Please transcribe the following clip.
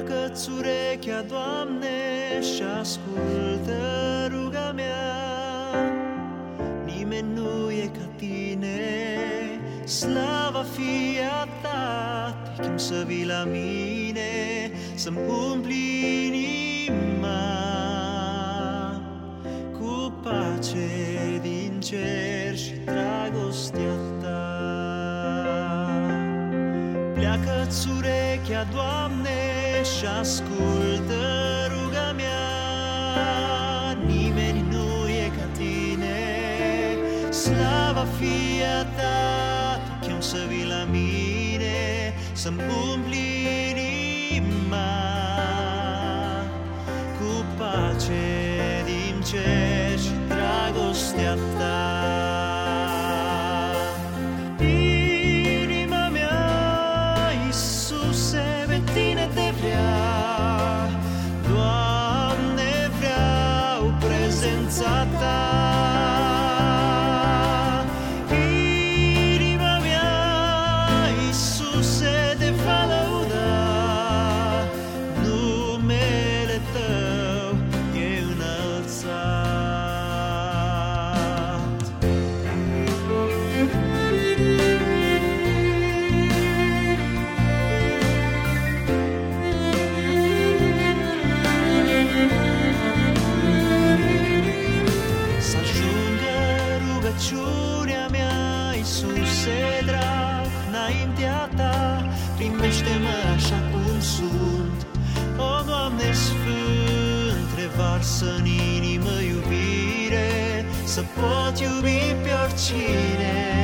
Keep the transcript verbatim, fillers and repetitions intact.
Pleacă-ți urechea, Doamne, și ascultă ruga mea. Nimeni nu e ca Tine, slava fie a Ta. Te chem să vii la mine, să-mi umpli inima cu pace din cer și dragostea Ta. Pleacă-ți urechea, Doamne, și ascultă ruga mea. Nimeni nu e ca Tine, slava fie a Ta. Te chem să vii la mine, să-mi umpli inima cu pace din cer și dragostea Ta. Inima mea, Iisuse, pe Tine te vrea. Doamne, vreau prezența Ta. Inima mea, Iisuse, te va lăuda. Numele Tău e înălțat. Să ajungă rugăciunea mea, Iisuse drag, înaintea Ta. Primește-mă așa cum sunt, o Doamne Sfânt. Revarsă în inimă iubire, să pot iubi pe oricine.